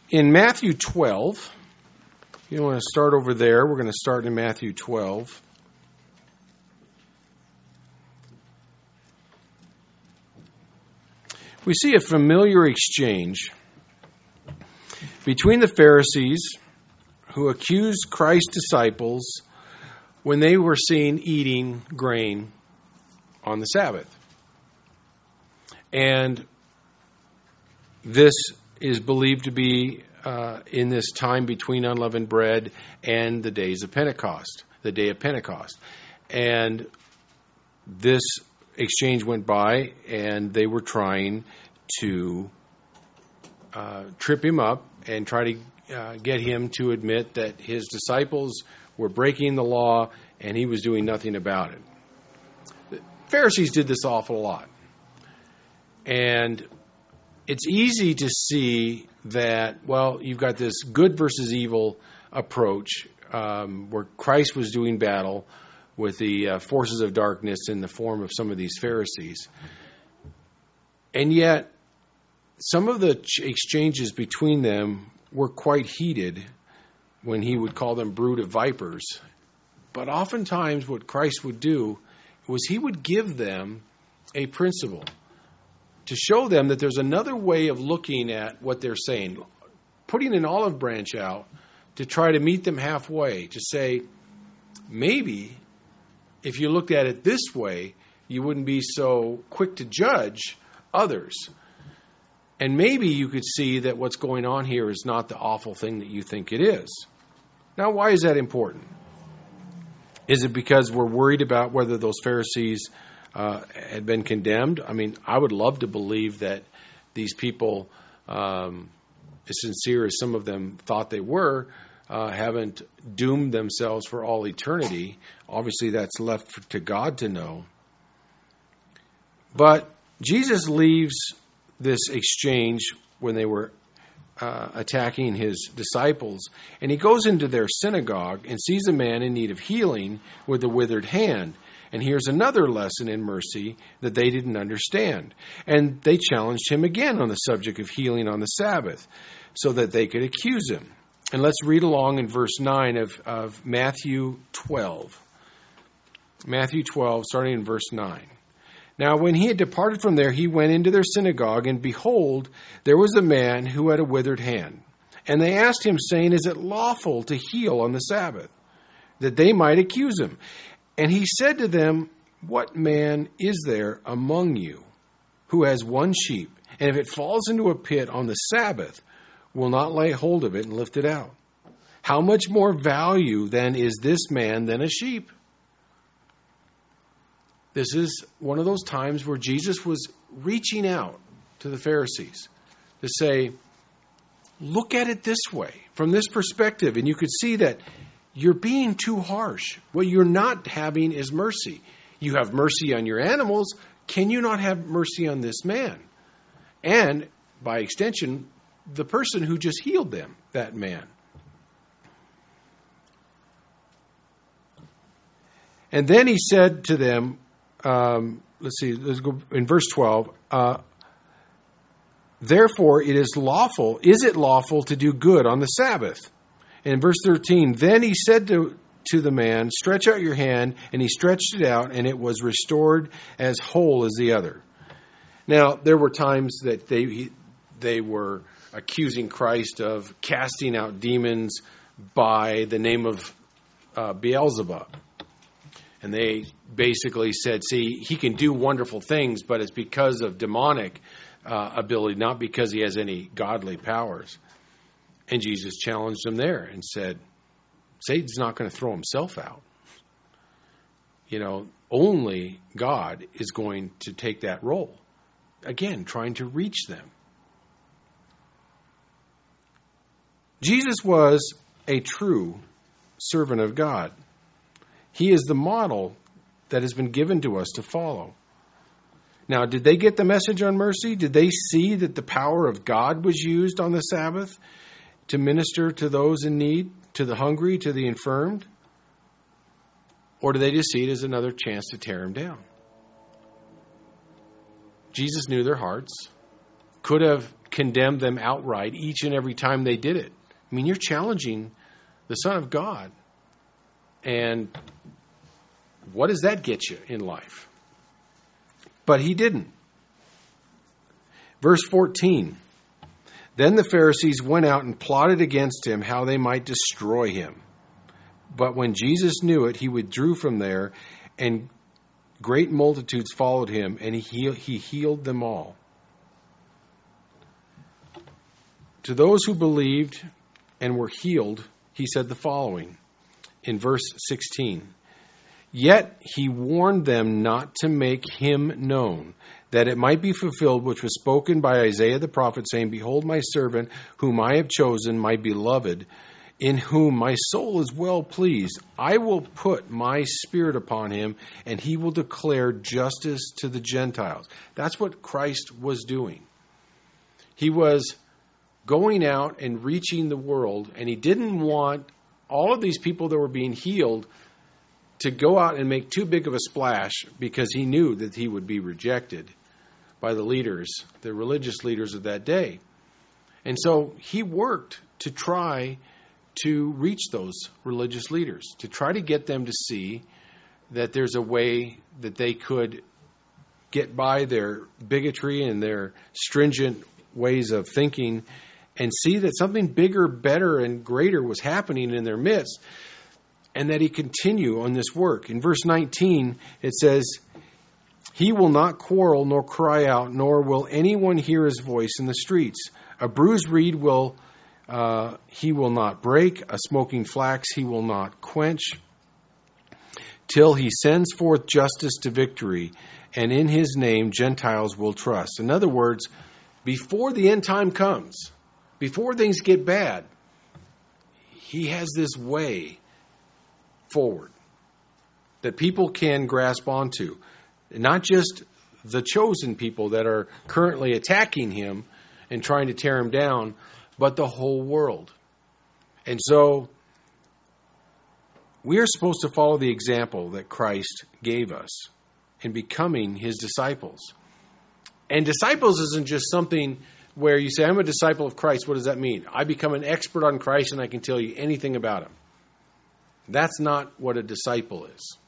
In Matthew 12, you want to start over there. We're going to start in Matthew 12. We see a familiar exchange between the Pharisees who accused Christ's disciples when they were seen eating grain on the Sabbath. And this is believed to be in this time between unleavened bread and the days of Pentecost, the day of Pentecost. And this exchange went by, and they were trying to trip him up and try to get him to admit that his disciples were breaking the law and he was doing nothing about it. The Pharisees did this awful lot. And it's easy to see that, well, you've got this good versus evil approach where Christ was doing battle with the forces of darkness in the form of some of these Pharisees. And yet, some of the exchanges between them were quite heated when he would call them brood of vipers. But oftentimes what Christ would do was he would give them a principle to show them that there's another way of looking at what they're saying, putting an olive branch out to try to meet them halfway, to say, maybe if you looked at it this way, you wouldn't be so quick to judge others. And maybe you could see that what's going on here is not the awful thing that you think it is. Now, why is that important? Is it because we're worried about whether those Pharisees had been condemned? I mean, I would love to believe that these people, as sincere as some of them thought they were, haven't doomed themselves for all eternity. Obviously, that's left to God to know. But Jesus leaves this exchange when they were attacking his disciples, and he goes into their synagogue and sees a man in need of healing with a withered hand. And here's another lesson in mercy that they didn't understand. And they challenged him again on the subject of healing on the Sabbath so that they could accuse him. And let's read along in verse 9 of Matthew 12. Matthew 12, starting in verse 9. Now, when he had departed from there, he went into their synagogue, and behold, there was a man who had a withered hand. And they asked him, saying, Is it lawful to heal on the Sabbath? That they might accuse him. And he said to them, What man is there among you who has one sheep, and if it falls into a pit on the Sabbath, will not lay hold of it and lift it out? How much more value then is this man than a sheep? This is one of those times where Jesus was reaching out to the Pharisees to say, look at it this way, from this perspective. And you could see that you're being too harsh. What you're not having is mercy. You have mercy on your animals. Can you not have mercy on this man? And by extension, the person who just healed them, that man. And then he said to them, let's go in verse 12. Therefore, is it lawful to do good on the Sabbath? And in verse 13, then he said to the man, Stretch out your hand, and he stretched it out, and it was restored as whole as the other. Now, there were times that they were accusing Christ of casting out demons by the name of Beelzebub. And they basically said, see, he can do wonderful things, but it's because of demonic ability, not because he has any godly powers. And Jesus challenged them there and said, Satan's not going to throw himself out. You know, only God is going to take that role. Again, trying to reach them. Jesus was a true servant of God. He is the model that has been given to us to follow. Now, did they get the message on mercy? Did they see that the power of God was used on the Sabbath to minister to those in need, to the hungry, to the infirmed? Or do they just see it as another chance to tear him down? Jesus knew their hearts, could have condemned them outright each and every time they did it. I mean, you're challenging the Son of God. And what does that get you in life? But he didn't. Verse 14. Then the Pharisees went out and plotted against him how they might destroy him. But when Jesus knew it, he withdrew from there, and great multitudes followed him, and he healed them all. To those who believed and were healed, he said the following in verse 16. Yet he warned them not to make him known, that it might be fulfilled which was spoken by Isaiah the prophet, saying, Behold my servant, whom I have chosen, my beloved, in whom my soul is well pleased. I will put my spirit upon him, and he will declare justice to the Gentiles. That's what Christ was doing. He was going out and reaching the world, and he didn't want all of these people that were being healed to go out and make too big of a splash, because he knew that he would be rejected by the leaders, the religious leaders of that day. And so he worked to try to reach those religious leaders, to try to get them to see that there's a way that they could get by their bigotry and their stringent ways of thinking and see that something bigger, better, and greater was happening in their midst, and that he continue on this work. In verse 19, it says, He will not quarrel nor cry out, nor will anyone hear his voice in the streets. A bruised reed he will not break, a smoking flax he will not quench, till he sends forth justice to victory, and in his name Gentiles will trust. In other words, before the end time comes, before things get bad, he has this way forward that people can grasp onto. Not just the chosen people that are currently attacking him and trying to tear him down, but the whole world. And so we are supposed to follow the example that Christ gave us in becoming his disciples. And disciples isn't just something where you say, I'm a disciple of Christ. What does that mean? I become an expert on Christ and I can tell you anything about him. That's not what a disciple is.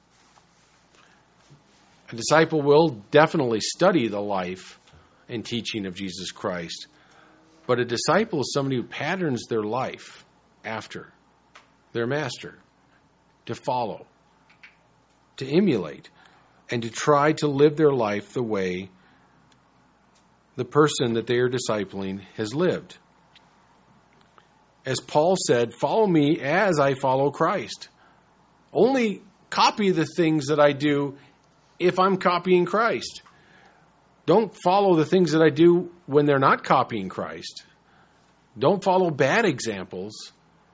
A disciple will definitely study the life and teaching of Jesus Christ. But a disciple is somebody who patterns their life after their master, to follow, to emulate, and to try to live their life the way the person that they are discipling has lived. As Paul said, follow me as I follow Christ. Only copy the things that I do if I'm copying Christ. Don't follow the things that I do when they're not copying Christ. Don't follow bad examples.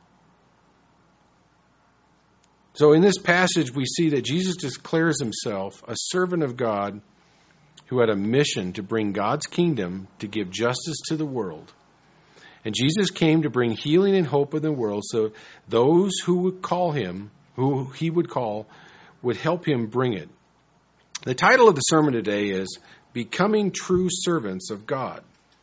So in this passage, we see that Jesus declares himself a servant of God who had a mission to bring God's kingdom, to give justice to the world. And Jesus came to bring healing and hope in the world, so those who would call him, who he would call, would help him bring it. The title of the sermon today is Becoming True Servants of God.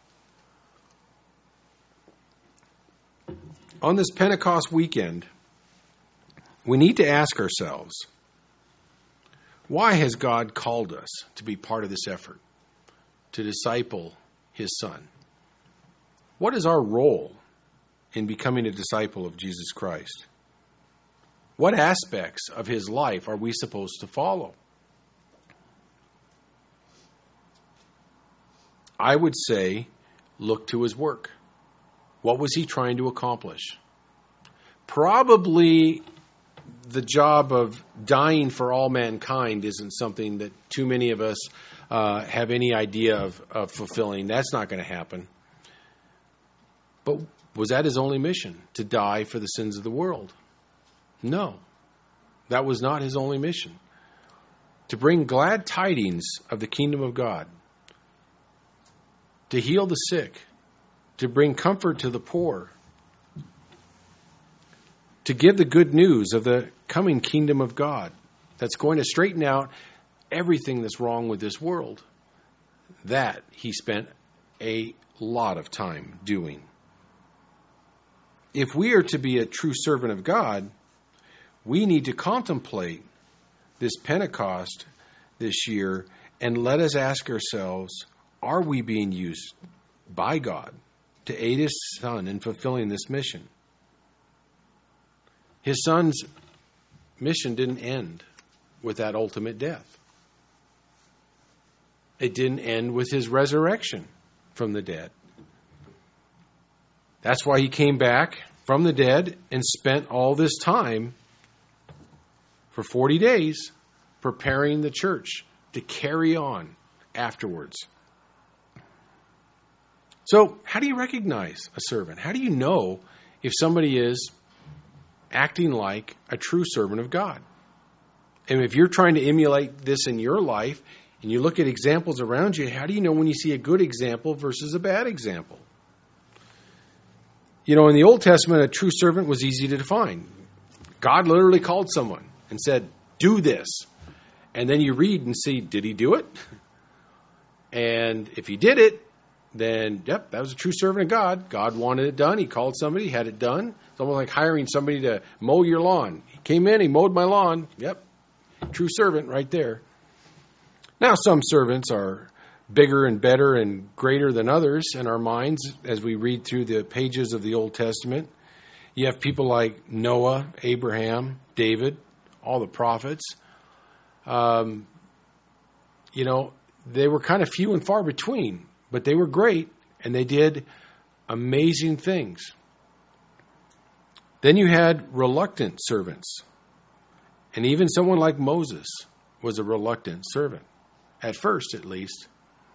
On this Pentecost weekend, we need to ask ourselves, why has God called us to be part of this effort, to disciple his Son? What is our role in becoming a disciple of Jesus Christ? What aspects of his life are we supposed to follow? I would say, look to his work. What was he trying to accomplish? Probably the job of dying for all mankind isn't something that too many of us have any idea of fulfilling. That's not going to happen. But was that his only mission, to die for the sins of the world? No, that was not his only mission. To bring glad tidings of the kingdom of God, to heal the sick, to bring comfort to the poor, to give the good news of the coming kingdom of God that's going to straighten out everything that's wrong with this world. That he spent a lot of time doing. If we are to be a true servant of God, we need to contemplate this Pentecost this year and let us ask ourselves, are we being used by God to aid His Son in fulfilling this mission? His Son's mission didn't end with that ultimate death. It didn't end with His resurrection from the dead. That's why He came back from the dead and spent all this time for 40 days preparing the church to carry on afterwards. So, how do you recognize a servant? How do you know if somebody is acting like a true servant of God? And if you're trying to emulate this in your life, and you look at examples around you, how do you know when you see a good example versus a bad example? You know, in the Old Testament, a true servant was easy to define. God literally called someone and said, do this. And then you read and see, did he do it? And if he did it, then, yep, that was a true servant of God. God wanted it done. He called somebody, had it done. It's almost like hiring somebody to mow your lawn. He came in, he mowed my lawn. Yep, true servant right there. Now, some servants are bigger and better and greater than others in our minds as we read through the pages of the Old Testament. You have people like Noah, Abraham, David, all the prophets. You know, they were kind of few and far between, but they were great and they did amazing things. Then you had reluctant servants. And even someone like Moses was a reluctant servant. At first, at least.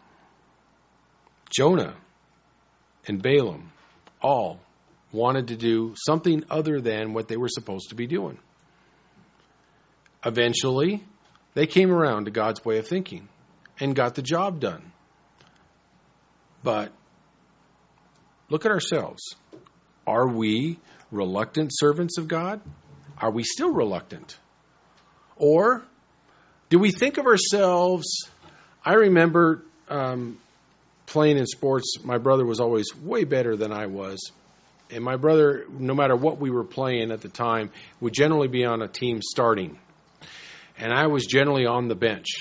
Jonah and Balaam all wanted to do something other than what they were supposed to be doing. Eventually, they came around to God's way of thinking and got the job done. But look at ourselves. Are we reluctant servants of God? Are we still reluctant? Or do we think of ourselves... I remember playing in sports. My brother was always way better than I was. And my brother, no matter what we were playing at the time, would generally be on a team starting. And I was generally on the bench.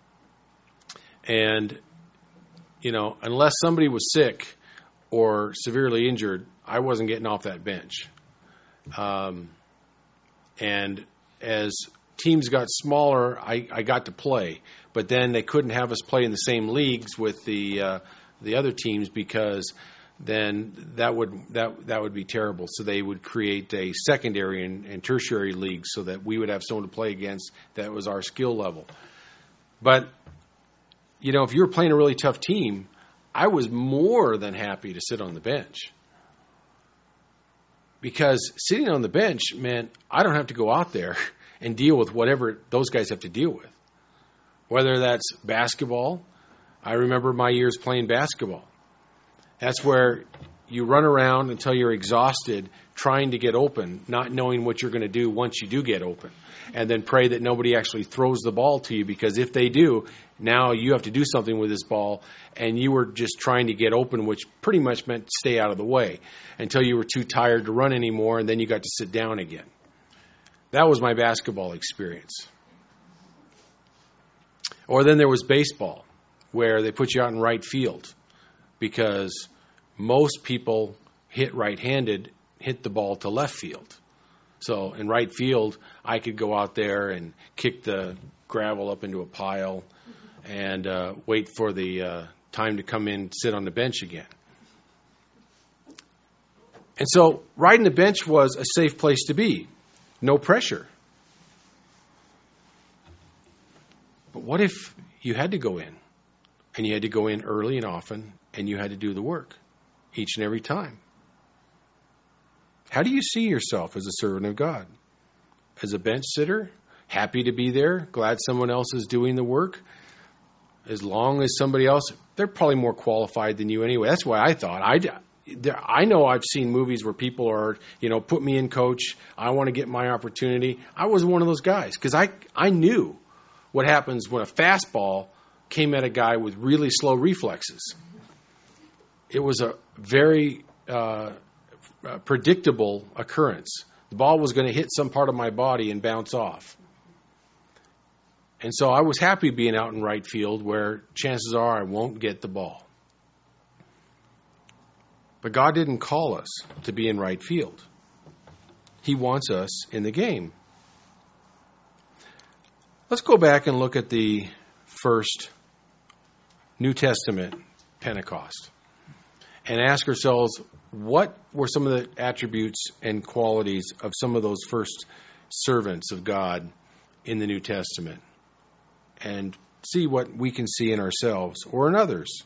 And, you know, unless somebody was sick or severely injured, I wasn't getting off that bench. And as teams got smaller, I got to play. But then they couldn't have us play in the same leagues with the other teams because then that would be terrible. So they would create a secondary and tertiary league so that we would have someone to play against that was our skill level. But, you know, if you were playing a really tough team, I was more than happy to sit on the bench. Because sitting on the bench meant I don't have to go out there and deal with whatever those guys have to deal with. Whether that's basketball. I remember my years playing basketball. That's where you run around until you're exhausted trying to get open, not knowing what you're going to do once you do get open. And then pray that nobody actually throws the ball to you, because if they do, now you have to do something with this ball, and you were just trying to get open, which pretty much meant stay out of the way until you were too tired to run anymore, and then you got to sit down again. That was my basketball experience. Or then there was baseball, where they put you out in right field because most people hit right-handed hit the ball to left field. So in right field, I could go out there and kick the gravel up into a pile and wait for the time to come in, sit on the bench again. And so riding the bench was a safe place to be. No pressure. But what if you had to go in, and you had to go in early and often, and you had to do the work each and every time? How do you see yourself as a servant of God? As a bench sitter, happy to be there, glad someone else is doing the work? As long as somebody else, they're probably more qualified than you anyway. That's why I thought. I know I've seen movies where people are, you know, put me in, coach. I want to get my opportunity. I was one of those guys because I knew what happens when a fastball came at a guy with really slow reflexes. it was a very predictable occurrence. The ball was going to hit some part of my body and bounce off. And so I was happy being out in right field where chances are I won't get the ball. But God didn't call us to be in right field. He wants us in the game. Let's go back and look at the first New Testament Pentecost and ask ourselves, what were some of the attributes and qualities of some of those first servants of God in the New Testament? And see what we can see in ourselves or in others.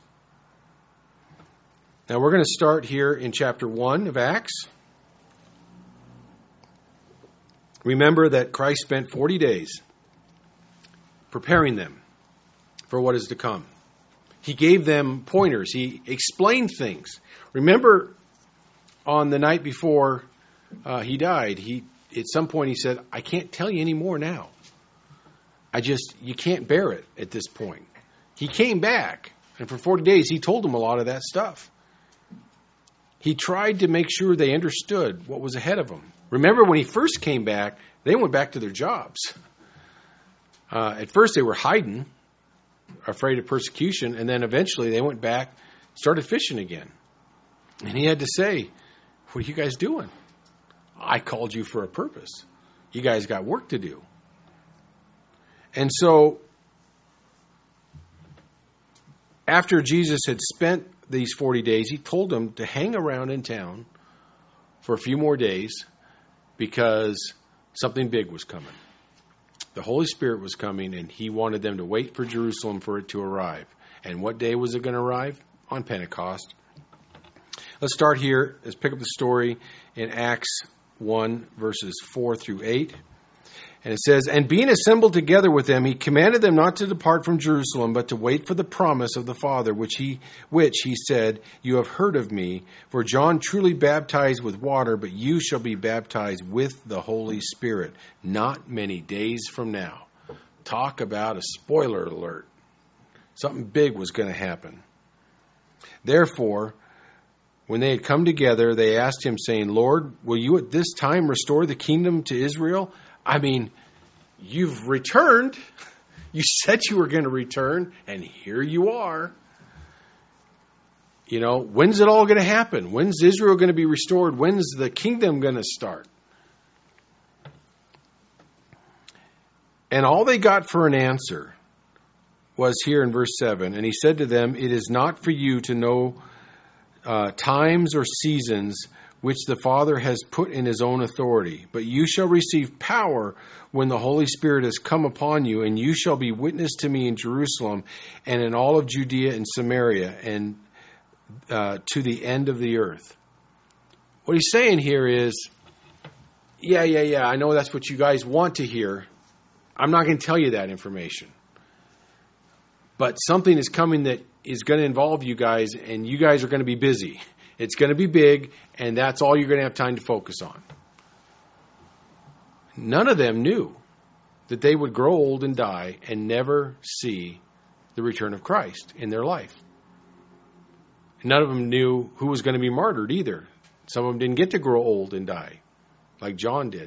Now we're going to start here in chapter 1 of Acts. Remember that Christ spent 40 days preparing them for what is to come. He gave them pointers. He explained things. Remember on the night before he died, at some point he said, I can't tell you any more now. You can't bear it at this point. He came back, and for 40 days he told them a lot of that stuff. He tried to make sure they understood what was ahead of them. Remember when he first came back, they went back to their jobs. At first they were hiding, afraid of persecution, and then eventually they went back, started fishing again. And he had to say, what are you guys doing? I called you for a purpose. You guys got work to do. And so, after Jesus had spent these 40 days, he told them to hang around in town for a few more days because something big was coming. The Holy Spirit was coming, and he wanted them to wait for Jerusalem for it to arrive. And what day was it going to arrive? On Pentecost. Let's start here. Let's pick up the story in Acts 1, verses 4 through 8. And it says, And being assembled together with them, he commanded them not to depart from Jerusalem, but to wait for the promise of the Father, which he said, You have heard of me. For John truly baptized with water, but you shall be baptized with the Holy Spirit, not many days from now. Talk about a spoiler alert. Something big was going to happen. Therefore, when they had come together, they asked him, saying, Lord, will you at this time restore the kingdom to Israel? I mean, you've returned. You said you were going to return, and here you are. You know, when's it all going to happen? When's Israel going to be restored? When's the kingdom going to start? And all they got for an answer was here in verse 7. And he said to them, It is not for you to know times or seasons which the Father has put in his own authority. But you shall receive power when the Holy Spirit has come upon you, and you shall be witness to me in Jerusalem and in all of Judea and Samaria and to the end of the earth. What he's saying here is, yeah, I know that's what you guys want to hear. I'm not going to tell you that information. But something is coming that is going to involve you guys, and you guys are going to be busy. It's going to be big, and that's all you're going to have time to focus on. None of them knew that they would grow old and die and never see the return of Christ in their life. None of them knew who was going to be martyred either. Some of them didn't get to grow old and die, like John did.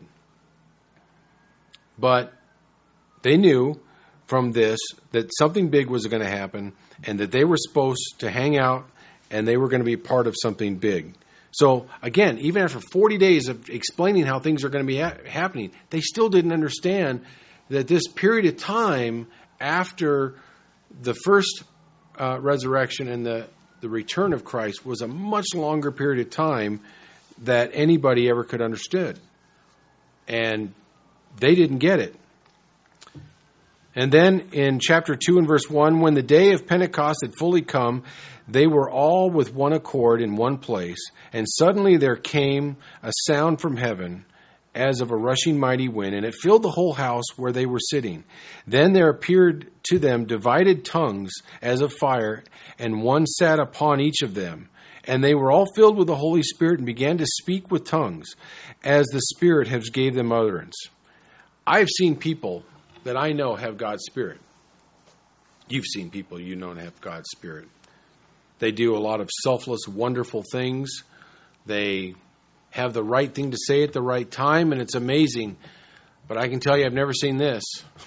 But they knew from this that something big was going to happen, and that they were supposed to hang out, and they were going to be part of something big. So, again, even after 40 days of explaining how things are going to be happening, they still didn't understand that this period of time after the first resurrection and the return of Christ was a much longer period of time that anybody ever could understood. And they didn't get it. And then in chapter 2 and verse 1, when the day of Pentecost had fully come, they were all with one accord in one place, and suddenly there came a sound from heaven as of a rushing mighty wind, and it filled the whole house where they were sitting. Then there appeared to them divided tongues as of fire, and one sat upon each of them. And they were all filled with the Holy Spirit and began to speak with tongues, as the Spirit has gave them utterance. I've seen people that I know have God's Spirit. You've seen people you know have God's Spirit. They do a lot of selfless, wonderful things. They have the right thing to say at the right time, and it's amazing. But I can tell you, I've never seen this.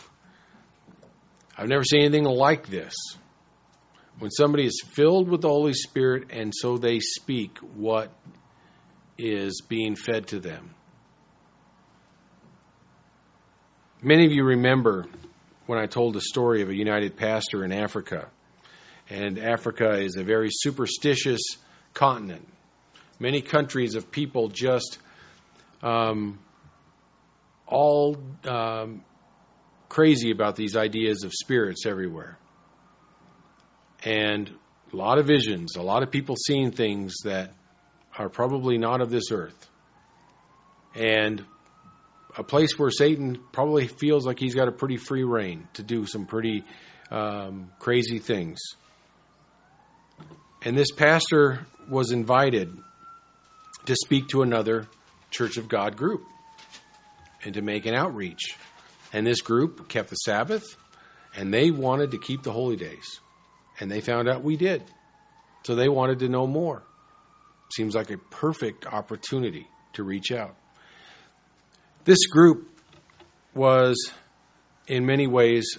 I've never seen anything like this. When somebody is filled with the Holy Spirit and so they speak what is being fed to them. Many of you remember when I told the story of a United pastor in Africa. And Africa is a very superstitious continent. Many countries of people just all crazy about these ideas of spirits everywhere. And a lot of visions, a lot of people seeing things that are probably not of this earth. And a place where Satan probably feels like he's got a pretty free rein to do some pretty crazy things. And this pastor was invited to speak to another Church of God group and to make an outreach. And this group kept the Sabbath, and they wanted to keep the holy days. And they found out we did. So they wanted to know more. Seems like a perfect opportunity to reach out. This group was, in many ways,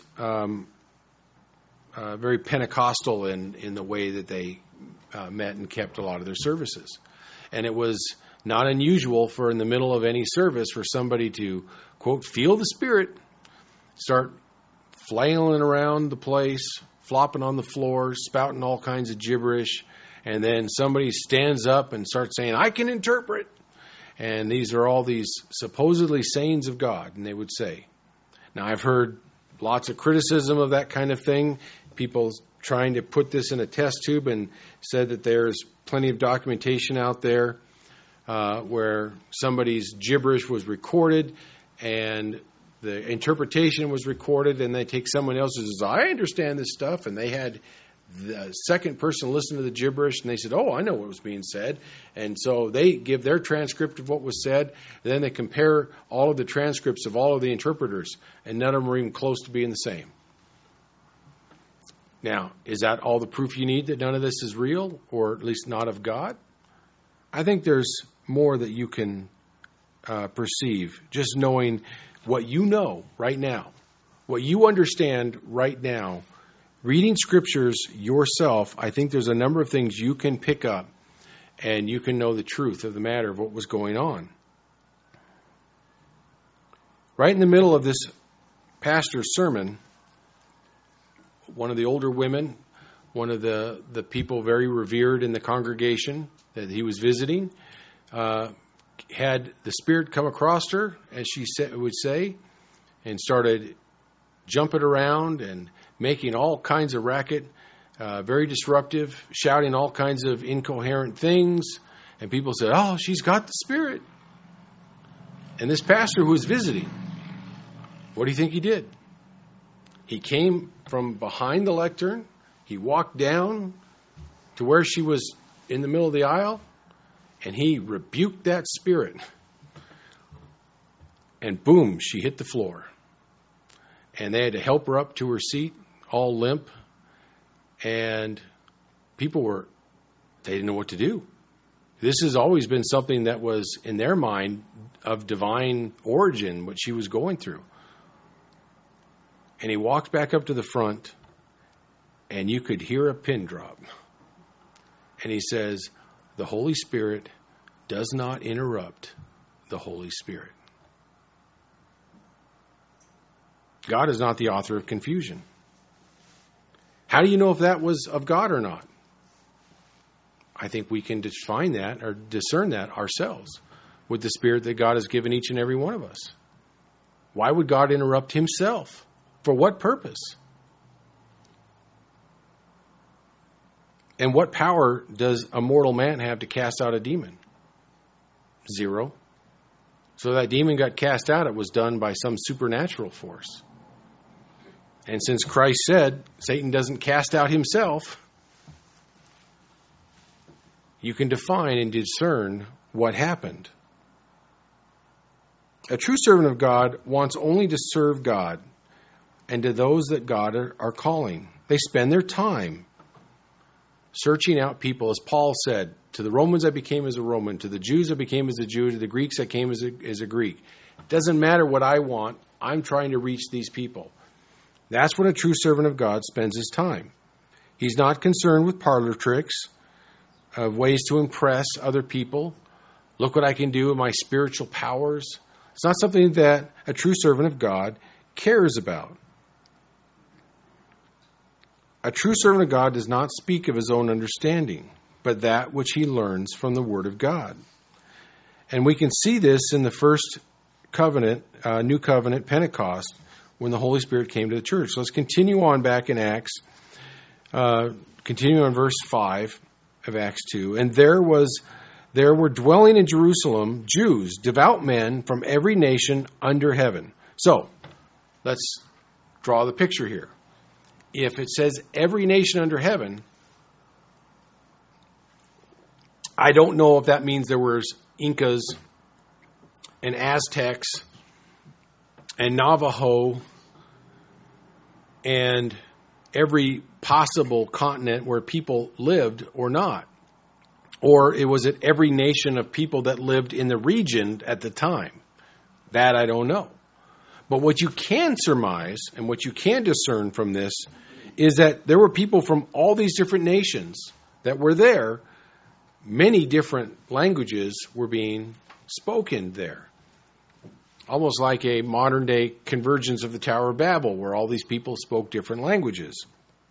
very Pentecostal in the way that they met and kept a lot of their services. And it was not unusual for in the middle of any service for somebody to, quote, feel the Spirit, start flailing around the place, flopping on the floor, spouting all kinds of gibberish, and then somebody stands up and starts saying, I can interpret. And these are all these supposedly sayings of God, and they would say. Now, I've heard lots of criticism of that kind of thing, people trying to put this in a test tube, and said that there's plenty of documentation out there where somebody's gibberish was recorded, and the interpretation was recorded, and they take someone else who says, I understand this stuff, and they had the second person listen to the gibberish, and they said, oh, I know what was being said. And so they give their transcript of what was said, and then they compare all of the transcripts of all of the interpreters, and none of them are even close to being the same. Now, is that all the proof you need that none of this is real, or at least not of God? I think there's more that you can perceive, just knowing what you know right now, what you understand right now, reading scriptures yourself. I think there's a number of things you can pick up, and you can know the truth of the matter of what was going on. Right in the middle of this pastor's sermon, one of the older women, one of the people very revered in the congregation that he was visiting, had the Spirit come across her, as she would say, and started jumping around and making all kinds of racket, very disruptive, shouting all kinds of incoherent things. And people said, oh, she's got the Spirit. And this pastor who was visiting, what do you think he did? He came from behind the lectern. He walked down to where she was in the middle of the aisle, and he rebuked that spirit. And boom, she hit the floor. And they had to help her up to her seat, all limp. And people they didn't know what to do. This has always been something that was in their mind of divine origin, what she was going through. And he walked back up to the front, and you could hear a pin drop. And he says, the Holy Spirit does not interrupt the Holy Spirit. God is not the author of confusion. How do you know if that was of God or not? I think we can define that or discern that ourselves with the Spirit that God has given each and every one of us. Why would God interrupt himself? For what purpose? And what power does a mortal man have to cast out a demon? Zero. So that demon got cast out, it was done by some supernatural force. And since Christ said Satan doesn't cast out himself, you can define and discern what happened. A true servant of God wants only to serve God and to those that God are calling. They spend their time searching out people, as Paul said, to the Romans I became as a Roman, to the Jews I became as a Jew, to the Greeks I came as a Greek. It doesn't matter what I want. I'm trying to reach these people. That's when a true servant of God spends his time. He's not concerned with parlor tricks, of ways to impress other people. Look what I can do with my spiritual powers. It's not something that a true servant of God cares about. A true servant of God does not speak of his own understanding, but that which he learns from the Word of God. And we can see this in the first covenant, New Covenant, Pentecost, when the Holy Spirit came to the church. So let's continue on back in Acts, continue on verse 5 of Acts 2. And there were dwelling in Jerusalem Jews, devout men from every nation under heaven. So, let's draw the picture here. If it says every nation under heaven, I don't know if that means there was Incas and Aztecs and Navajo and every possible continent where people lived or not. Or it was at every nation of people that lived in the region at the time. That I don't know. But what you can surmise and what you can discern from this is that there were people from all these different nations that were there. Many different languages were being spoken there. Almost like a modern day convergence of the Tower of Babel, where all these people spoke different languages.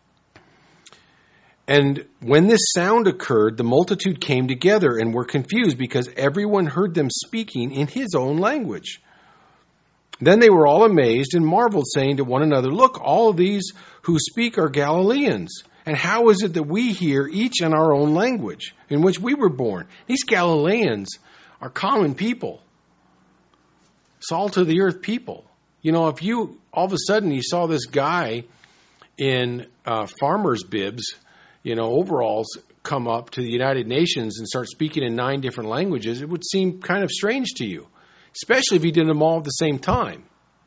And when this sound occurred, the multitude came together and were confused because everyone heard them speaking in his own language. Then they were all amazed and marveled, saying to one another, "Look, all of these who speak are Galileans. And how is it that we hear each in our own language in which we were born?" These Galileans are common people. Salt of the earth people. You know, if you all of a sudden you saw this guy in farmer's bibs, overalls, come up to the United Nations and start speaking in 9 different languages, it would seem kind of strange to you, especially if he did them all at the same time.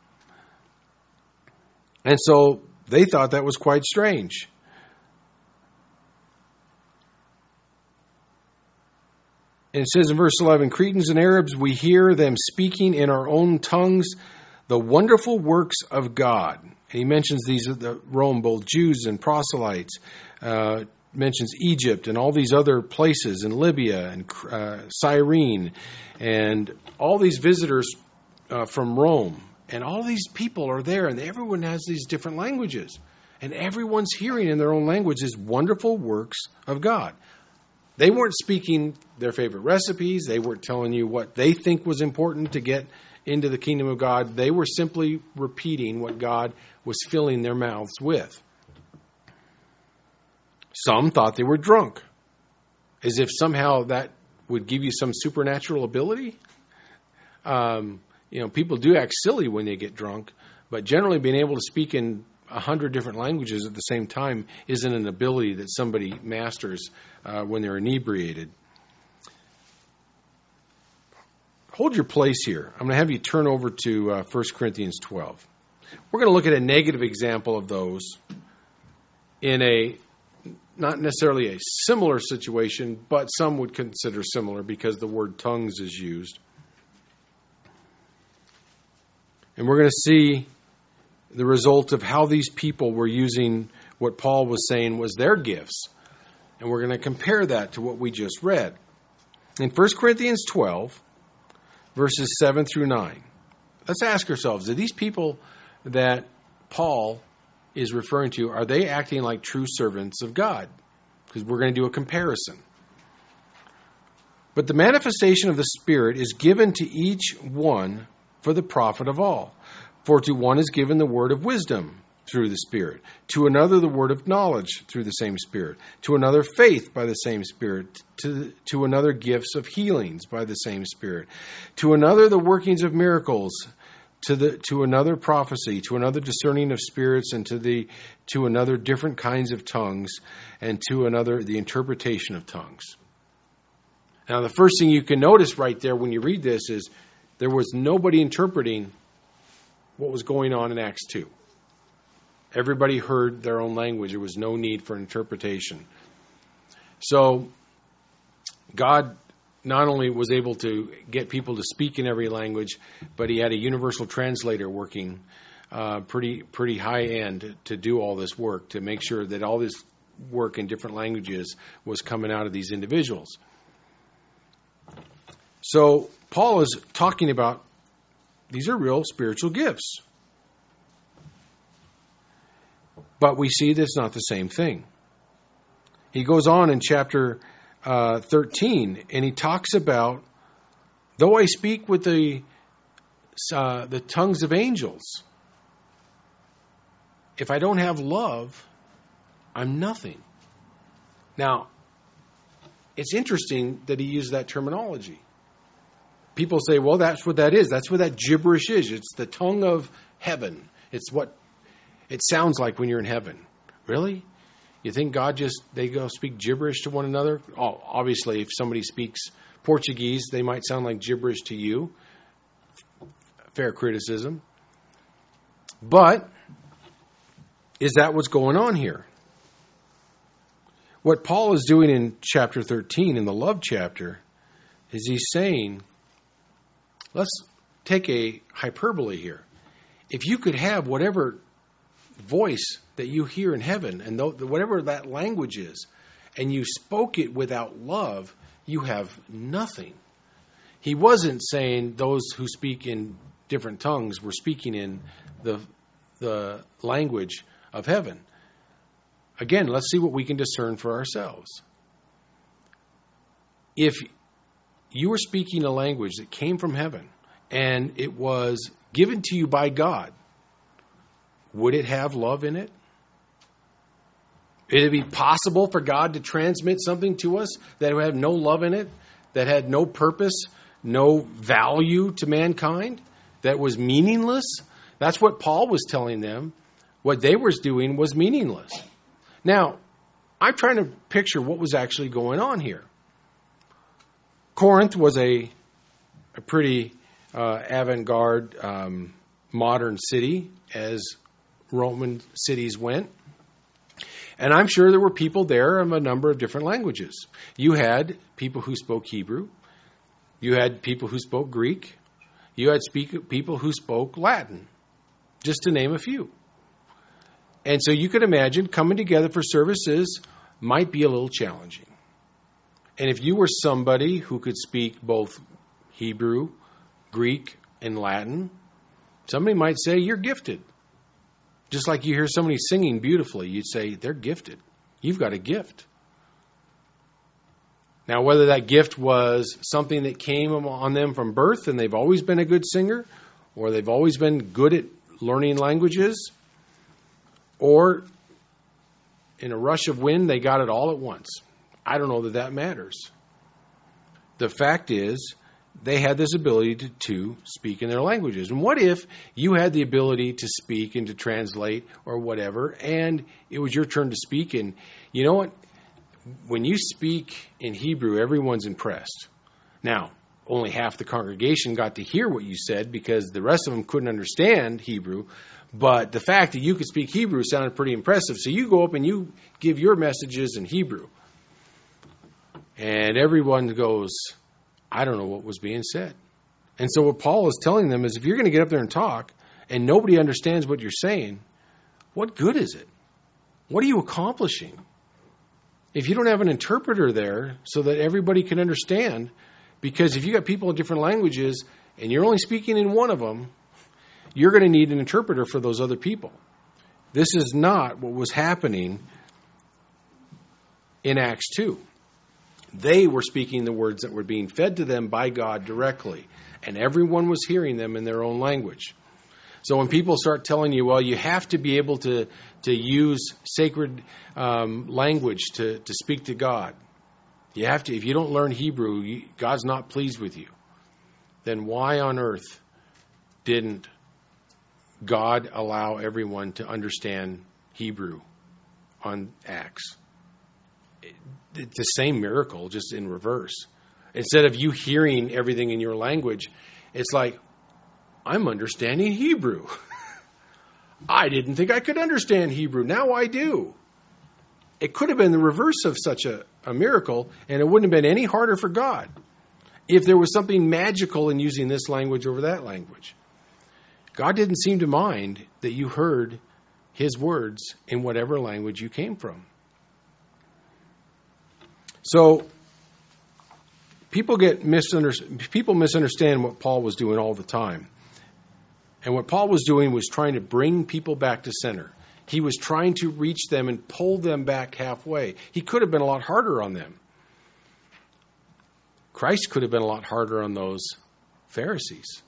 And so they thought that was quite strange. And it says in verse 11, "Cretans and Arabs, we hear them speaking in our own tongues the wonderful works of God." And he mentions these at Rome, both Jews and proselytes. Mentions Egypt and all these other places in Libya and Cyrene. And all these visitors from Rome. And all these people are there, and everyone has these different languages. And everyone's hearing in their own language these wonderful works of God. They weren't speaking their favorite recipes. They weren't telling you what they think was important to get into the kingdom of God. They were simply repeating what God was filling their mouths with. Some thought they were drunk, as if somehow that would give you some supernatural ability. People do act silly when they get drunk, but generally being able to speak in 100 different languages at the same time isn't an ability that somebody masters when they're inebriated. Hold your place here. I'm going to have you turn over to 1 Corinthians 12. We're going to look at a negative example of those in a not necessarily a similar situation, but some would consider similar because the word tongues is used. And we're going to see the result of how these people were using what Paul was saying was their gifts. And we're going to compare that to what we just read. In 1 Corinthians 12, verses 7 through 9, let's ask ourselves, are these people that Paul is referring to, are they acting like true servants of God? Because we're going to do a comparison. "But the manifestation of the Spirit is given to each one for the profit of all. For to one is given the word of wisdom through the Spirit, to another the word of knowledge through the same Spirit, to another faith by the same Spirit, to another gifts of healings by the same Spirit, to another the workings of miracles, to another prophecy, to another discerning of spirits, and to another different kinds of tongues, and to another the interpretation of tongues." Now, the first thing you can notice right there when you read this is there was nobody interpreting what was going on in Acts 2. Everybody heard their own language. There was no need for interpretation. So God not only was able to get people to speak in every language, but he had a universal translator working pretty high end to do all this work, to make sure that all this work in different languages was coming out of these individuals. So Paul is talking about these are real spiritual gifts. But we see that's not the same thing. He goes on in chapter 13, and he talks about, though I speak with the tongues of angels, if I don't have love, I'm nothing. Now, it's interesting that he used that terminology. People say, well, that's what that is. That's what that gibberish is. It's the tongue of heaven. It's what it sounds like when you're in heaven. Really? You think God they go speak gibberish to one another? Oh, obviously, if somebody speaks Portuguese, they might sound like gibberish to you. Fair criticism. But is that what's going on here? What Paul is doing in chapter 13, in the love chapter, is he's saying, let's take a hyperbole here. If you could have whatever voice that you hear in heaven, and whatever that language is, and you spoke it without love, you have nothing. He wasn't saying those who speak in different tongues were speaking in the language of heaven. Again, let's see what we can discern for ourselves. If you were speaking a language that came from heaven and it was given to you by God, would it have love in it? Would it be possible for God to transmit something to us that had no love in it, that had no purpose, no value to mankind, that was meaningless? That's what Paul was telling them. What they were doing was meaningless. Now, I'm trying to picture what was actually going on here. Corinth was a pretty avant-garde, modern city, as Roman cities went. And I'm sure there were people there of a number of different languages. You had people who spoke Hebrew. You had people who spoke Greek. You had people who spoke Latin, just to name a few. And so you could imagine coming together for services might be a little challenging. And if you were somebody who could speak both Hebrew, Greek, and Latin, somebody might say you're gifted. Just like you hear somebody singing beautifully, you'd say they're gifted. You've got a gift. Now, whether that gift was something that came on them from birth and they've always been a good singer, or they've always been good at learning languages, or in a rush of wind, they got it all at once. I don't know that matters. The fact is, they had this ability to speak in their languages. And what if you had the ability to speak and to translate or whatever, and it was your turn to speak? And you know what? When you speak in Hebrew, everyone's impressed. Now, only half the congregation got to hear what you said because the rest of them couldn't understand Hebrew. But the fact that you could speak Hebrew sounded pretty impressive. So you go up and you give your messages in Hebrew. And everyone goes, I don't know what was being said. And so what Paul is telling them is if you're going to get up there and talk and nobody understands what you're saying, what good is it? What are you accomplishing? If you don't have an interpreter there so that everybody can understand, because if you got people in different languages and you're only speaking in one of them, you're going to need an interpreter for those other people. This is not what was happening in Acts 2. They were speaking the words that were being fed to them by God directly, and everyone was hearing them in their own language. So when people start telling you, well, you have to be able to use sacred language to speak to God. You have to. If you don't learn Hebrew, God's not pleased with you. Then why on earth didn't God allow everyone to understand Hebrew on Acts? It's the same miracle, just in reverse. Instead of you hearing everything in your language, it's like, I'm understanding Hebrew. I didn't think I could understand Hebrew. Now I do. It could have been the reverse of such a miracle, and it wouldn't have been any harder for God if there was something magical in using this language over that language. God didn't seem to mind that you heard his words in whatever language you came from. So people misunderstand what Paul was doing all the time. And what Paul was doing was trying to bring people back to center. He was trying to reach them and pull them back halfway. He could have been a lot harder on them. Christ could have been a lot harder on those Pharisees.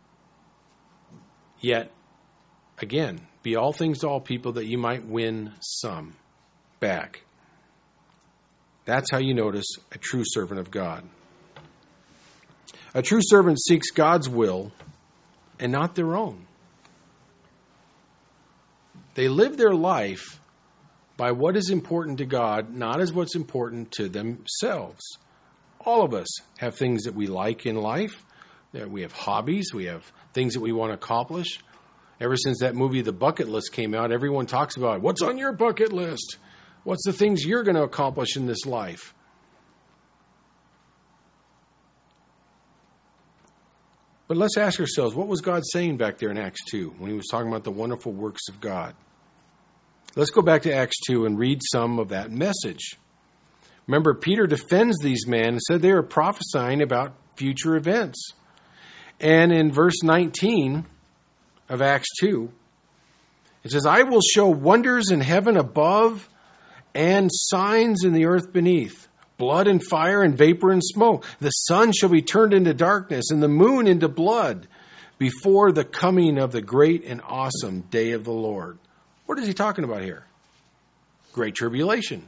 Yet, again, be all things to all people that you might win some back. That's how you notice a true servant of God. A true servant seeks God's will and not their own. They live their life by what is important to God, not as what's important to themselves. All of us have things that we like in life. We have hobbies. We have things that we want to accomplish. Ever since that movie, The Bucket List, came out, everyone talks about what's on your bucket list. What's the things you're going to accomplish in this life? But let's ask ourselves, what was God saying back there in Acts 2 when he was talking about the wonderful works of God? Let's go back to Acts 2 and read some of that message. Remember, Peter defends these men and said they are prophesying about future events. And in verse 19 of Acts 2, it says, I will show wonders in heaven above and signs in the earth beneath, blood and fire and vapor and smoke. The sun shall be turned into darkness and the moon into blood before the coming of the great and awesome day of the Lord. What is he talking about here? Great tribulation.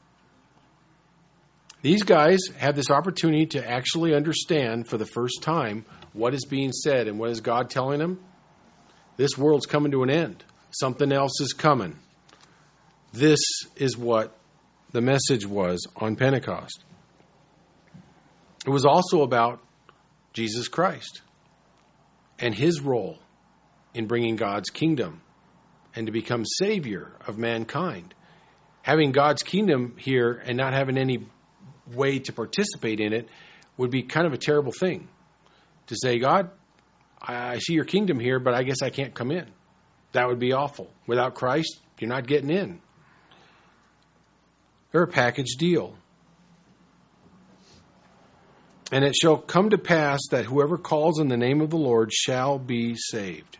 These guys have this opportunity to actually understand for the first time what is being said. And what is God telling them? This world's coming to an end. Something else is coming. This is what the message was on Pentecost. It was also about Jesus Christ and his role in bringing God's kingdom and to become Savior of mankind. Having God's kingdom here and not having any way to participate in it would be kind of a terrible thing. To say, God, I see your kingdom here, but I guess I can't come in. That would be awful. Without Christ, you're not getting in. They're a package deal. And it shall come to pass that whoever calls on the name of the Lord shall be saved.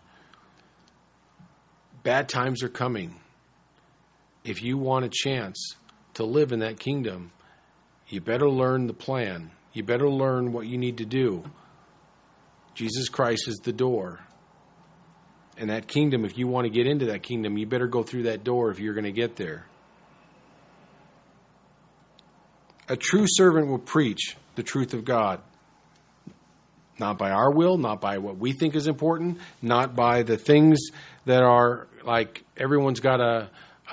Bad times are coming. If you want a chance to live in that kingdom, you better learn the plan. You better learn what you need to do. Jesus Christ is the door. And that kingdom, if you want to get into that kingdom, you better go through that door if you're going to get there. A true servant will preach the truth of God. Not by our will, not by what we think is important, not by the things that are like everyone's got a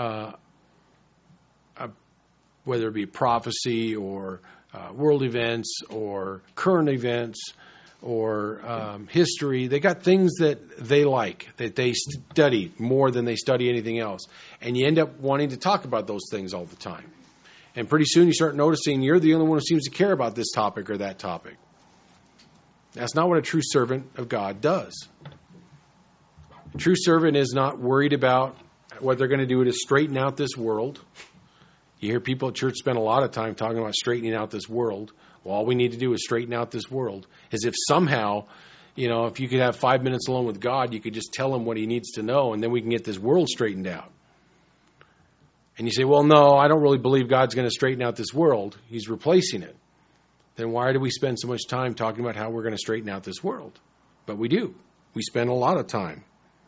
whether it be prophecy or world events or current events or history. They got things that they like, that they study more than they study anything else. And you end up wanting to talk about those things all the time. And pretty soon you start noticing you're the only one who seems to care about this topic or that topic. That's not what a true servant of God does. A true servant is not worried about what they're going to do to straighten out this world. You hear people at church spend a lot of time talking about straightening out this world. Well, all we need to do is straighten out this world. As if somehow, if you could have 5 minutes alone with God, you could just tell him what he needs to know, and then we can get this world straightened out. And you say, well, no, I don't really believe God's going to straighten out this world. He's replacing it. Then why do we spend so much time talking about how we're going to straighten out this world? But we do. We spend a lot of time.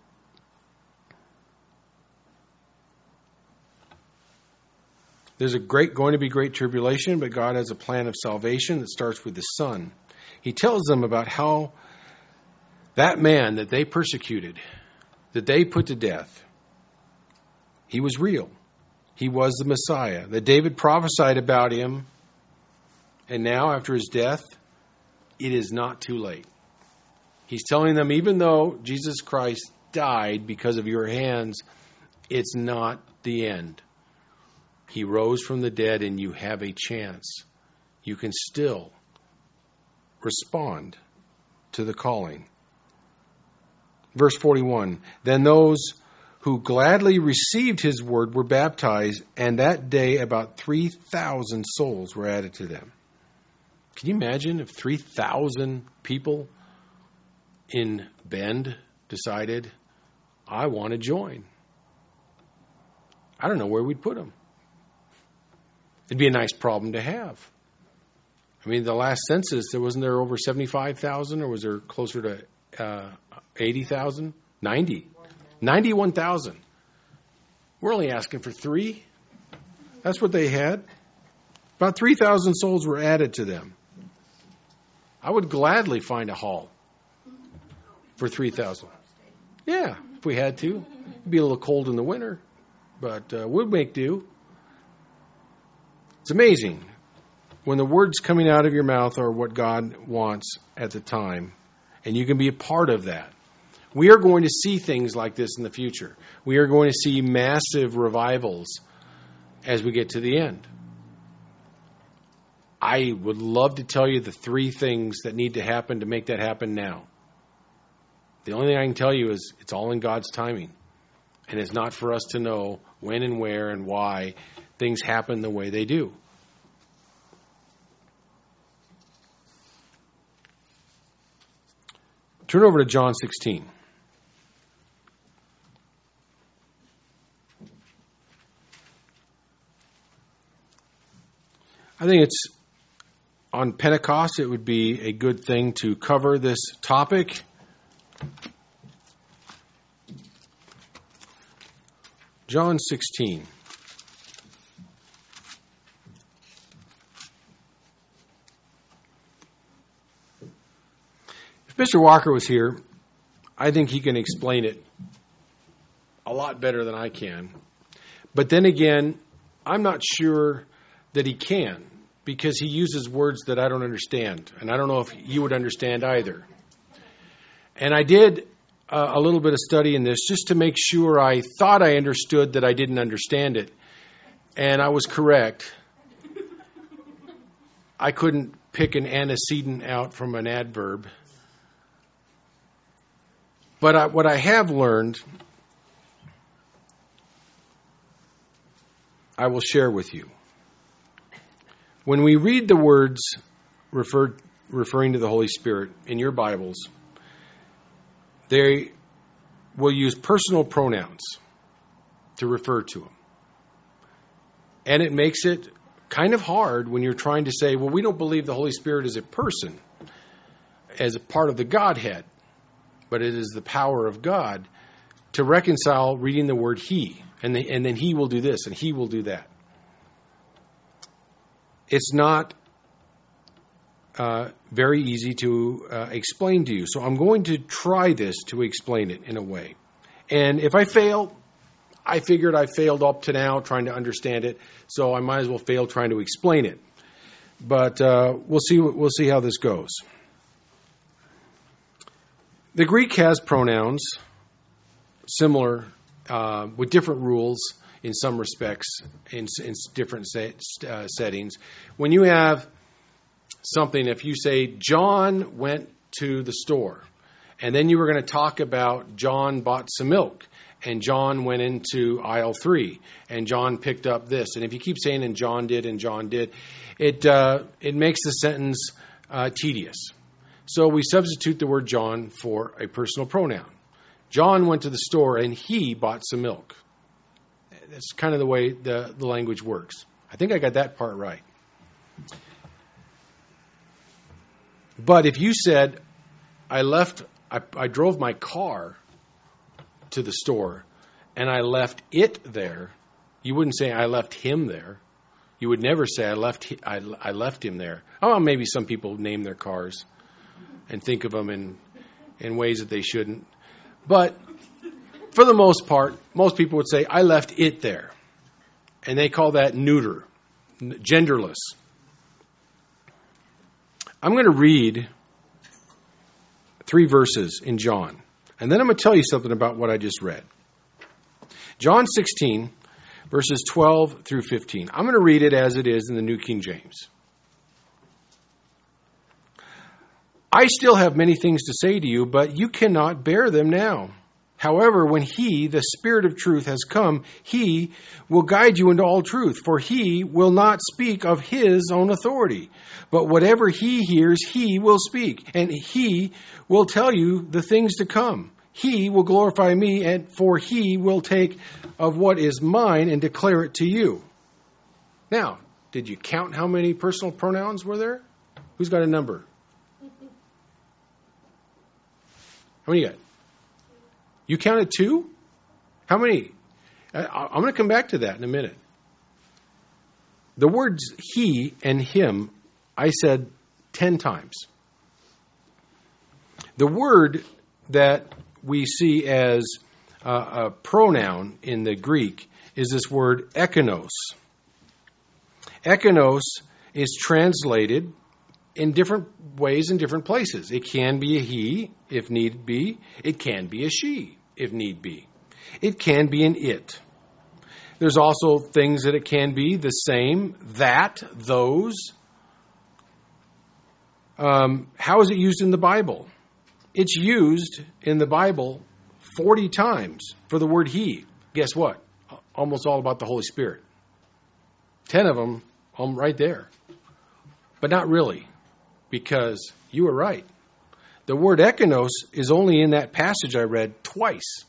There's going to be great tribulation, but God has a plan of salvation that starts with the Son. He tells them about how that man that they persecuted, that they put to death, he was real. He was the Messiah. That David prophesied about him, and now after his death, it is not too late. He's telling them, even though Jesus Christ died because of your hands, it's not the end. He rose from the dead, and you have a chance. You can still respond to the calling. Verse 41, then those who gladly received his word were baptized, and that day about 3,000 souls were added to them. Can you imagine if 3,000 people in Bend decided, I want to join? I don't know where we'd put them. It'd be a nice problem to have. I mean, the last census, wasn't there over 75,000, or was there closer to 80,000? 91,000. We're only asking for 3. That's what they had. About 3,000 souls were added to them. I would gladly find a hall for 3,000. Yeah, if we had to. It'd be a little cold in the winter, but we'd make do. It's amazing when the words coming out of your mouth are what God wants at the time, and you can be a part of that. We are going to see things like this in the future. We are going to see massive revivals as we get to the end. I would love to tell you the 3 things that need to happen to make that happen now. The only thing I can tell you is it's all in God's timing. And it's not for us to know when and where and why things happen the way they do. Turn over to John 16. I think it's on Pentecost, it would be a good thing to cover this topic. John 16. If Mr. Walker was here, I think he can explain it a lot better than I can. But then again, I'm not sure that he can, because he uses words that I don't understand. And I don't know if you would understand either. And I did a little bit of study in this just to make sure I thought I understood that I didn't understand it. And I was correct. I couldn't pick an antecedent out from an adverb. But what I have learned, I will share with you. When we read the words referring to the Holy Spirit in your Bibles, they will use personal pronouns to refer to Him. And it makes it kind of hard when you're trying to say, well, we don't believe the Holy Spirit is a person, as a part of the Godhead, but it is the power of God, to reconcile reading the word He, and then He will do this, and He will do that. It's not very easy to explain to you. So I'm going to try this to explain it in a way. And if I fail, I figured I failed up to now trying to understand it, so I might as well fail trying to explain it. But we'll see how this goes. The Greek has pronouns similar with different rules in some respects, in different settings. When you have something, if you say, John went to the store, and then you were going to talk about John bought some milk, and John went into aisle 3, and John picked up this. And if you keep saying, and John did, it makes the sentence tedious. So we substitute the word John for a personal pronoun. John went to the store, and he bought some milk. That's kind of the way the language works. I think I got that part right. But if you said, I drove my car to the store and I left it there, you wouldn't say I left him there. You would never say I left him there. Oh, maybe some people name their cars and think of them in ways that they shouldn't. But for the most part, most people would say, I left it there. And they call that neuter, genderless. I'm going to read 3 verses in John. And then I'm going to tell you something about what I just read. John 16, verses 12 through 15. I'm going to read it as it is in the New King James. I still have many things to say to you, but you cannot bear them now. However, when He, the Spirit of truth, has come, He will guide you into all truth, for He will not speak of His own authority, but whatever He hears, He will speak, and He will tell you the things to come. He will glorify me, and for He will take of what is mine and declare it to you. Now, did you count how many personal pronouns were there? Who's got a number? How many you got? You counted 2? How many? I'm going to come back to that in a minute. The words he and him, I said 10 times. The word that we see as a pronoun in the Greek is this word ekenos. Ekenos is translated in different ways in different places. It can be a he, if need be. It can be a she, if need be. It can be an it. There's also things that it can be the same, that, those. How is it used in the Bible? It's used in the Bible 40 times for the word he. Guess what? Almost all about the Holy Spirit. 10 of them, right there. But not really. Because you were right. The word ekenos is only in that passage I read twice.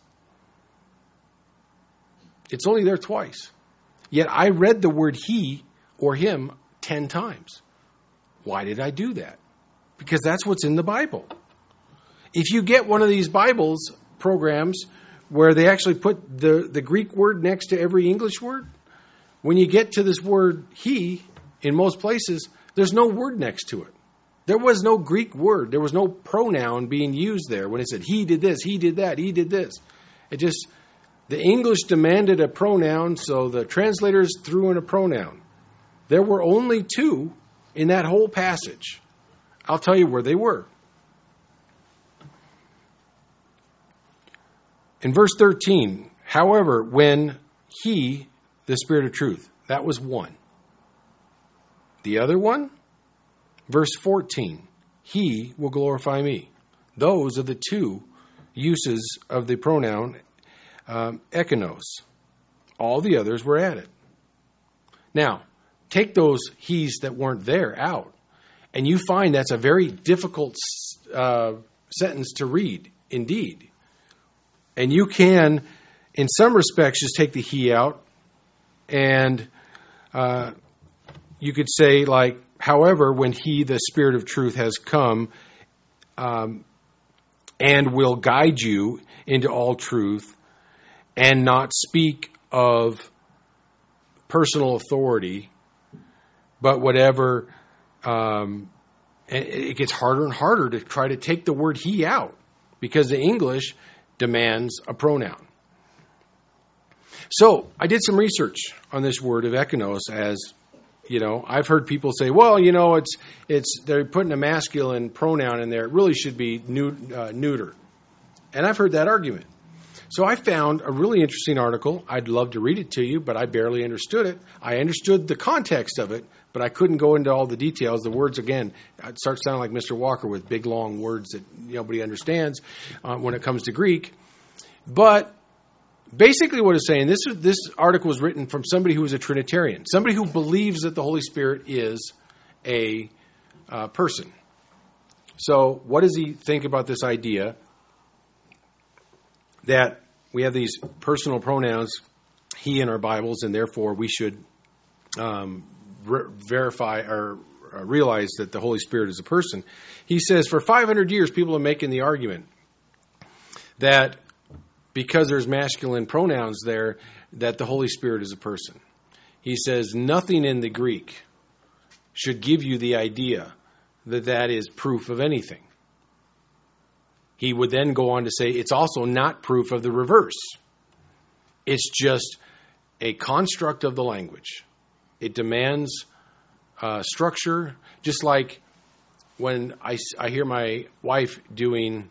It's only there twice. Yet I read the word he or him 10 times. Why did I do that? Because that's what's in the Bible. If you get one of these Bibles programs where they actually put the Greek word next to every English word, when you get to this word he, in most places, there's no word next to it. There was no Greek word. There was no pronoun being used there when it said he did this, he did that, he did this. The English demanded a pronoun, so the translators threw in a pronoun. There were only 2 in that whole passage. I'll tell you where they were. In verse 13, however, when He, the Spirit of truth, that was one. The other one, verse 14, He will glorify me. Those are the 2 uses of the pronoun ekenos. All the others were added. Now, take those he's that weren't there out, and you find that's a very difficult sentence to read, indeed. And you can, in some respects, just take the he out, and you could say, like, however, when He, the Spirit of truth, has come and will guide you into all truth and not speak of personal authority, but whatever, it gets harder and harder to try to take the word he out because the English demands a pronoun. So I did some research on this word of ekenos. As you know, I've heard people say, well, you know, it's they're putting a masculine pronoun in there. It really should be neuter. And I've heard that argument. So I found a really interesting article. I'd love to read it to you, but I barely understood it. I understood the context of it, but I couldn't go into all the details. The words, again, it starts sounding like Mr. Walker with big, long words that nobody understands when it comes to Greek. But basically what it's saying, this article was written from somebody who is a Trinitarian, somebody who believes that the Holy Spirit is a person. So what does he think about this idea that we have these personal pronouns, he, in our Bibles, and therefore we should verify or realize that the Holy Spirit is a person? He says, for 500 years, people are making the argument that because there's masculine pronouns there, that the Holy Spirit is a person. He says nothing in the Greek should give you the idea that that is proof of anything. He would then go on to say it's also not proof of the reverse. It's just a construct of the language. It demands structure, just like when I hear my wife doing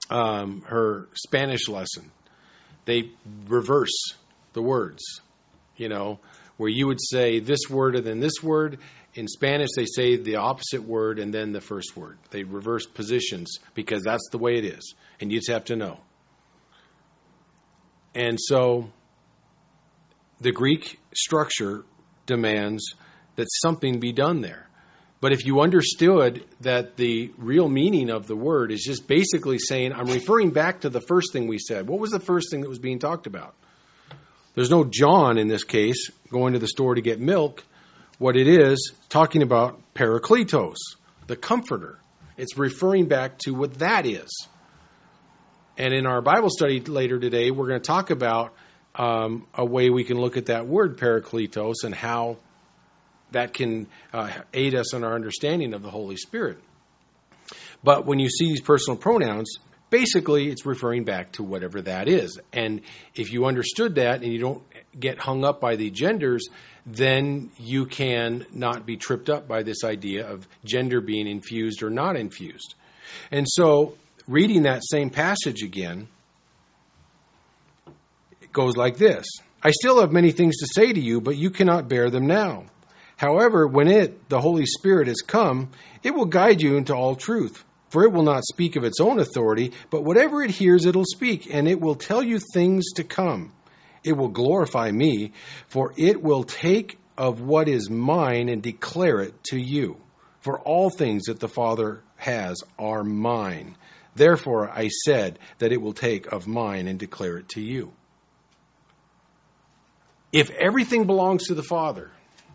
her Spanish lesson. They reverse the words. where you would say this word and then this word. In Spanish, they say the opposite word and then the first word. They reverse positions because that's the way it is. And you just have to know. And so the Greek structure demands that something be done there. But if you understood that the real meaning of the word is just basically saying, I'm referring back to the first thing we said. What was the first thing that was being talked about? There's no John in this case going to the store to get milk. What it is, talking about Parakletos, the Comforter. It's referring back to what that is. And in our Bible study later today, we're going to talk about a way we can look at that word Parakletos and how that can aid us in our understanding of the Holy Spirit. But when you see these personal pronouns, basically it's referring back to whatever that is. And if you understood that and you don't get hung up by the genders, then you can not be tripped up by this idea of gender being infused or not infused. And so, reading that same passage again, it goes like this. I still have many things to say to you, but you cannot bear them now. However, when the Holy Spirit has come, it will guide you into all truth. For it will not speak of its own authority, but whatever it hears, it'll speak, and it will tell you things to come. It will glorify me, for it will take of what is mine and declare it to you. For all things that the Father has are mine. Therefore I said that it will take of mine and declare it to you. If everything belongs to the Father,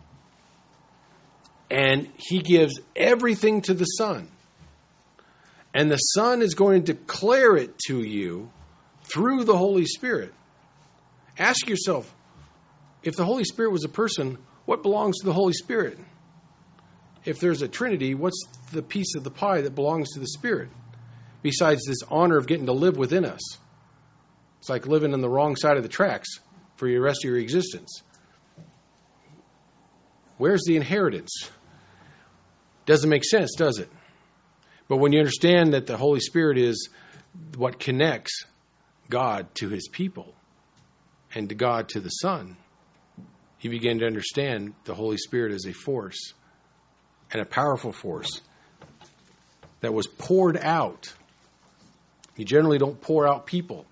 and He gives everything to the Son, and the Son is going to declare it to you through the Holy Spirit, ask yourself, if the Holy Spirit was a person, what belongs to the Holy Spirit? If there's a Trinity, what's the piece of the pie that belongs to the Spirit? Besides this honor of getting to live within us. It's like living on the wrong side of the tracks for the rest of your existence. Where's the inheritance? Doesn't make sense, does it? But when you understand that the Holy Spirit is what connects God to His people, and to God to the Son, you begin to understand the Holy Spirit is a force, and a powerful force that was poured out. You generally don't pour out people.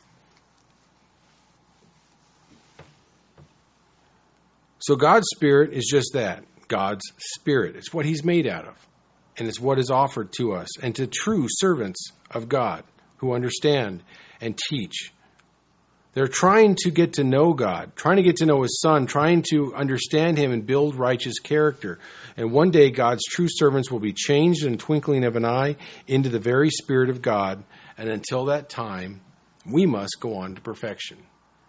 So God's Spirit is just that, God's Spirit. It's what He's made out of, and it's what is offered to us and to true servants of God who understand and teach. They're trying to get to know God, trying to get to know His Son, trying to understand Him and build righteous character. And one day God's true servants will be changed in a twinkling of an eye into the very Spirit of God. And until that time, we must go on to perfection.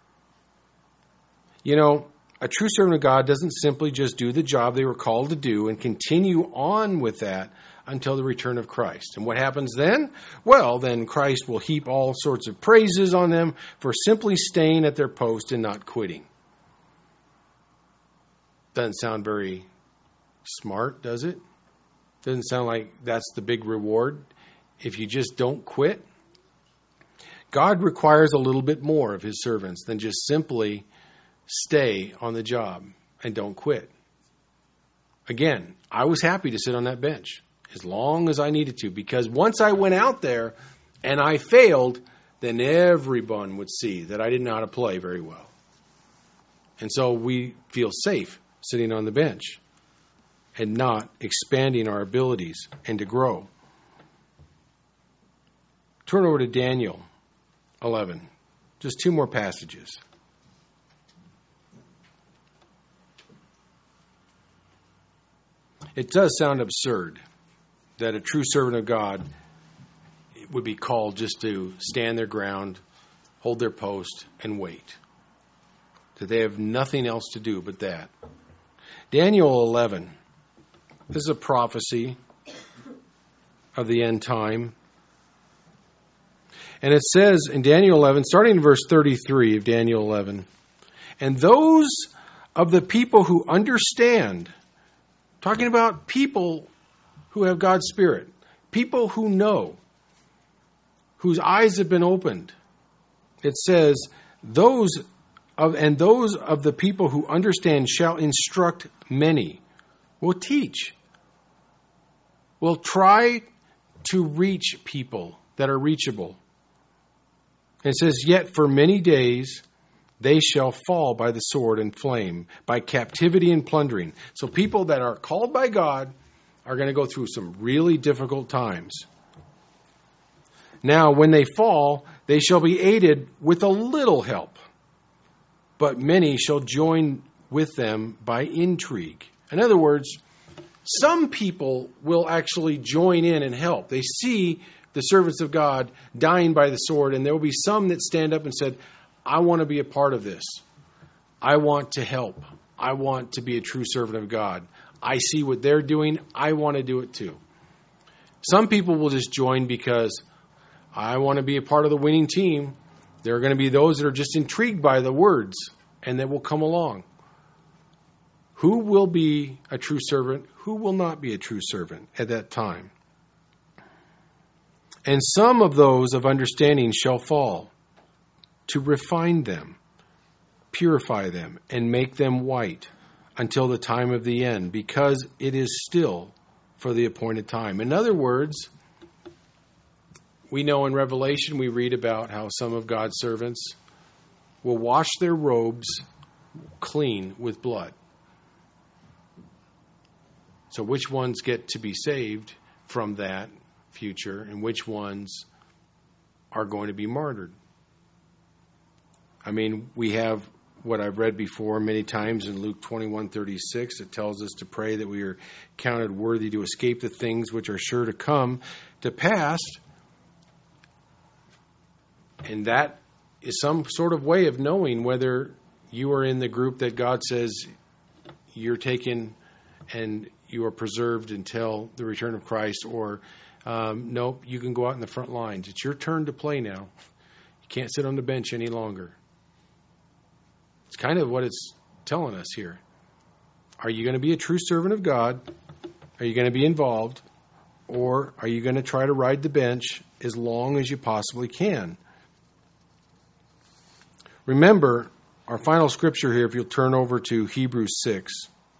A true servant of God doesn't simply just do the job they were called to do and continue on with that until the return of Christ. And what happens then? Well, then Christ will heap all sorts of praises on them for simply staying at their post and not quitting. Doesn't sound very smart, does it? Doesn't sound like that's the big reward if you just don't quit. God requires a little bit more of His servants than just simply stay on the job and don't quit. Again, I was happy to sit on that bench as long as I needed to, because once I went out there and I failed, then everyone would see that I didn't know how to play very well. And so we feel safe sitting on the bench and not expanding our abilities and to grow. Turn over to Daniel 11. Just two more passages. It does sound absurd that a true servant of God would be called just to stand their ground, hold their post, and wait. That they have nothing else to do but that. Daniel 11. This is a prophecy of the end time. And it says in Daniel 11, starting in verse 33 of Daniel 11, and those of the people who understand, talking about people who have God's Spirit, people who know, whose eyes have been opened. It says, those and those of the people who understand shall instruct many. Will teach. Will try to reach people that are reachable. It says, yet for many days they shall fall by the sword and flame, by captivity and plundering. So people that are called by God are going to go through some really difficult times. Now, when they fall, they shall be aided with a little help, but many shall join with them by intrigue. In other words, some people will actually join in and help. They see the servants of God dying by the sword, and there will be some that stand up and said, I want to be a part of this. I want to help. I want to be a true servant of God. I see what they're doing. I want to do it too. Some people will just join because I want to be a part of the winning team. There are going to be those that are just intrigued by the words and that will come along. Who will be a true servant? Who will not be a true servant at that time? And some of those of understanding shall fall, to refine them, purify them, and make them white until the time of the end, because it is still for the appointed time. In other words, we know in Revelation we read about how some of God's servants will wash their robes clean with blood. So which ones get to be saved from that future and which ones are going to be martyred? I mean, we have what I've read before many times in Luke 21:36. It tells us to pray that we are counted worthy to escape the things which are sure to come to pass. And that is some sort of way of knowing whether you are in the group that God says you're taken and you are preserved until the return of Christ, or nope, you can go out in the front lines. It's your turn to play now. You can't sit on the bench any longer. It's kind of what it's telling us here. Are you going to be a true servant of God? Are you going to be involved? Or are you going to try to ride the bench as long as you possibly can? Remember, our final scripture here, if you'll turn over to Hebrews 6.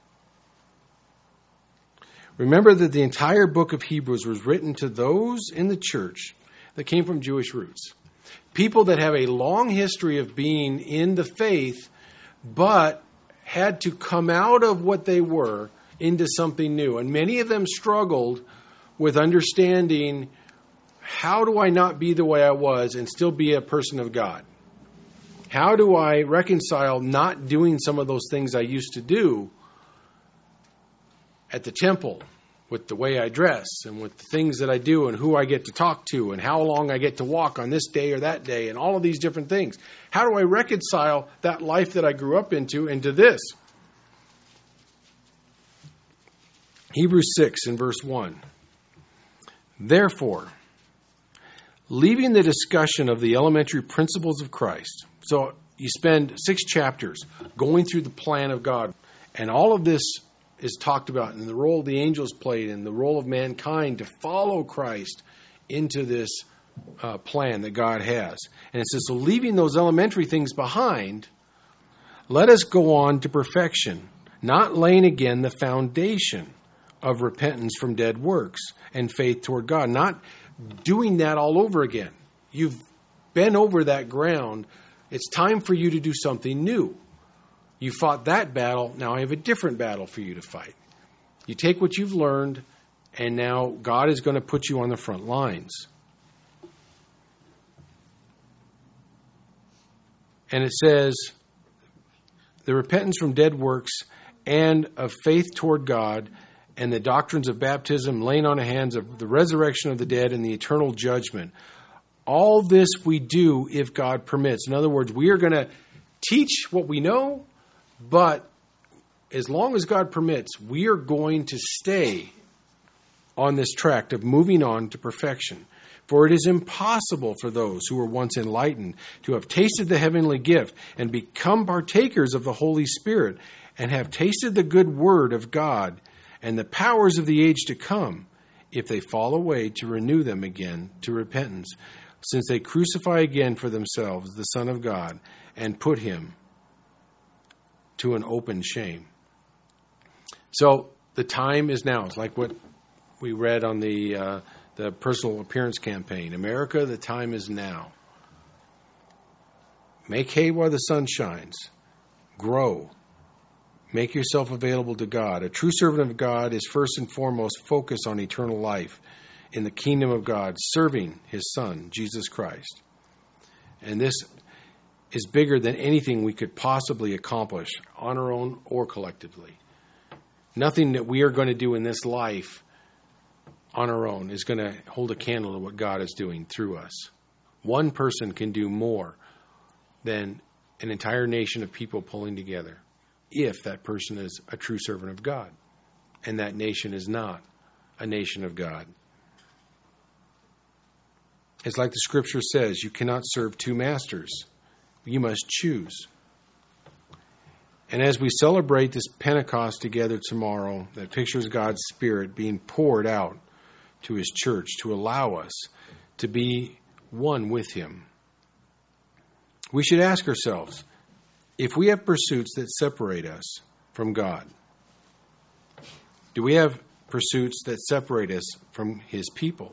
Remember that the entire book of Hebrews was written to those in the church that came from Jewish roots. People that have a long history of being in the faith, but had to come out of what they were into something new. And many of them struggled with understanding, how do I not be the way I was and still be a person of God? How do I reconcile not doing some of those things I used to do at the temple, with the way I dress and with the things that I do and who I get to talk to and how long I get to walk on this day or that day and all of these different things? How do I reconcile that life that I grew up into this? Hebrews 6 in verse 1. Therefore, leaving the discussion of the elementary principles of Christ. So you spend 6 chapters going through the plan of God, and all of this is talked about, and the role the angels played and the role of mankind to follow Christ into this plan that God has. And it says, so leaving those elementary things behind, let us go on to perfection, not laying again the foundation of repentance from dead works and faith toward God. Not doing that all over again. You've been over that ground. It's time for you to do something new. You fought that battle. Now I have a different battle for you to fight. You take what you've learned, and now God is going to put you on the front lines. And it says, the repentance from dead works and of faith toward God, and the doctrines of baptism, laying on of hands, of the resurrection of the dead, and the eternal judgment. All this we do if God permits. In other words, we are going to teach what we know, but as long as God permits, we are going to stay on this track of moving on to perfection. For it is impossible for those who were once enlightened to have tasted the heavenly gift and become partakers of the Holy Spirit and have tasted the good word of God and the powers of the age to come, if they fall away, to renew them again to repentance, since they crucify again for themselves the Son of God and put him to an open shame. So the time is now. It's like what we read on the personal appearance campaign. America, the time is now. Make hay while the sun shines. Grow. Make yourself available to God. A true servant of God is first and foremost focused on eternal life in the kingdom of God, serving His Son, Jesus Christ. And this is bigger than anything we could possibly accomplish on our own or collectively. Nothing that we are going to do in this life on our own is going to hold a candle to what God is doing through us. One person can do more than an entire nation of people pulling together, if that person is a true servant of God, and that nation is not a nation of God. It's like the scripture says, you cannot serve two masters. You must choose. And as we celebrate this Pentecost together tomorrow, that pictures God's Spirit being poured out to His church to allow us to be one with Him, we should ask ourselves, if we have pursuits that separate us from God, do we have pursuits that separate us from His people?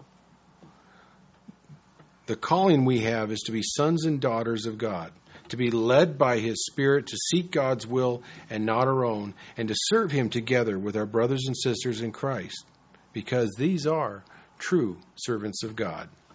The calling we have is to be sons and daughters of God, to be led by His Spirit, to seek God's will and not our own, and to serve Him together with our brothers and sisters in Christ, because these are true servants of God.